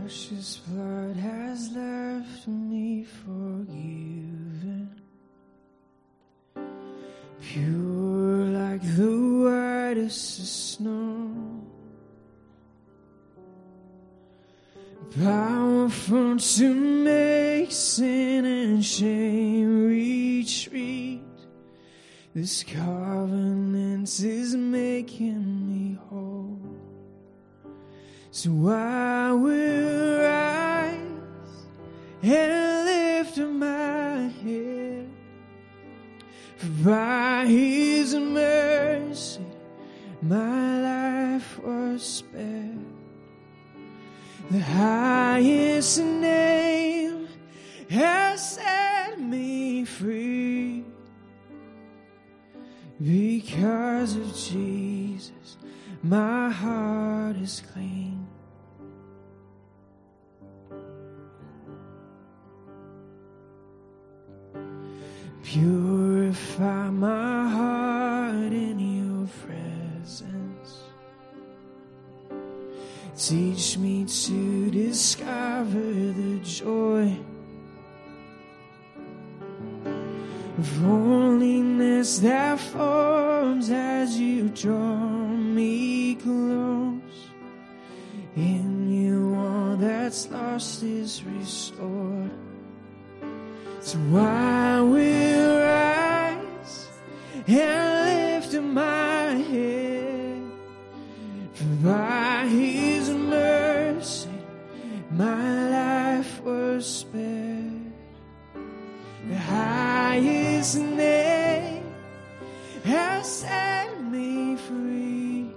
precious blood has left me forgiven, pure like the whitest of snow, powerful to make sin and shame retreat. This covenant is making me whole. So I will rise and lift up my head, for by His mercy my life was spared. The highest name has set me free. Because of Jesus, my heart is clean. Purify my heart in your presence. Teach me to discover the joy of holiness that forms as you draw me close. In you all that's lost is restored. So I will rise and lift up my head, for by His mercy my life was spared. The highest name has set me free.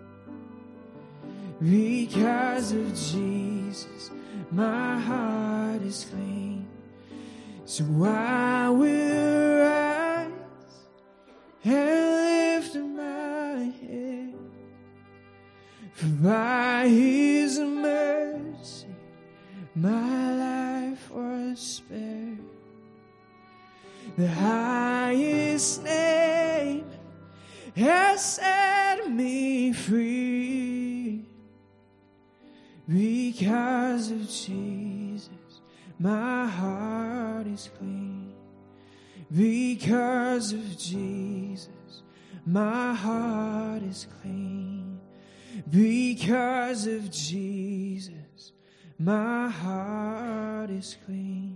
Because of Jesus, my heart is clean. So I will rise and lift up my head, for by His mercy my life was spared. The highest name has set me free. Because of Jesus, my heart is clean. Because of Jesus, my heart is clean. Because of Jesus, my heart is clean.